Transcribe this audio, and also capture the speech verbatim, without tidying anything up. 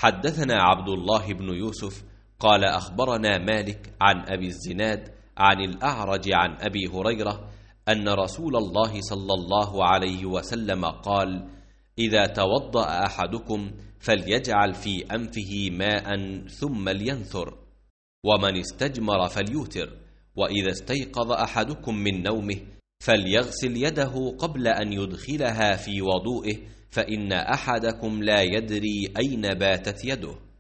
حدثنا عبد الله بن يوسف قال أخبرنا مالك عن أبي الزناد عن الأعرج عن أبي هريرة أن رسول الله صلى الله عليه وسلم قال: إذا توضأ أحدكم فليجعل في أنفه ماء ثم لينثر، ومن استجمر فليوتر، وإذا استيقظ أحدكم من نومه فليغسل يده قبل أن يدخلها في وضوئه، فإن أحدكم لا يدري أين باتت يده.